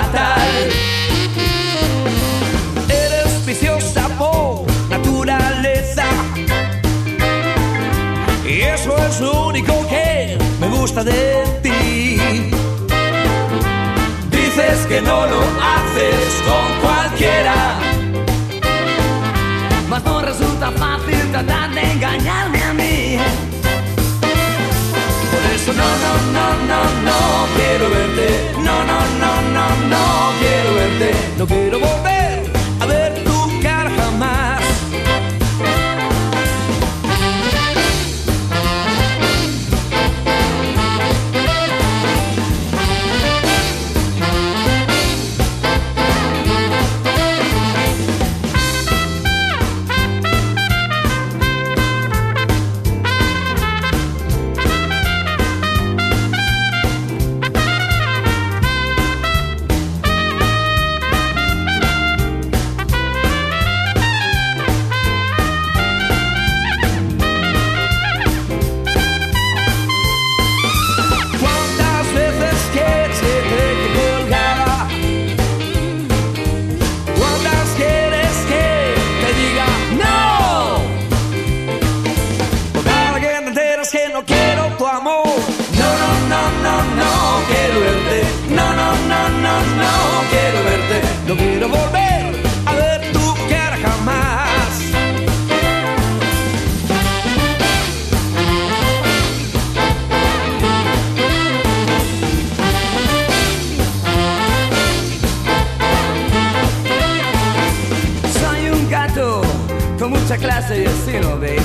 fatal. Eres viciosa por naturaleza, y eso es lo único que me gusta de ti. Dices que no lo haces con cualquiera, mas no resulta fácil tratar de engañarme a mí. Por eso no, no, no, no, no quiero verte. No, no, no, no, no quiero verte. No quiero volver a ver tu cara jamás. No quiero volver a ver tu cara jamás. Soy un gato con mucha clase y estilo, baby.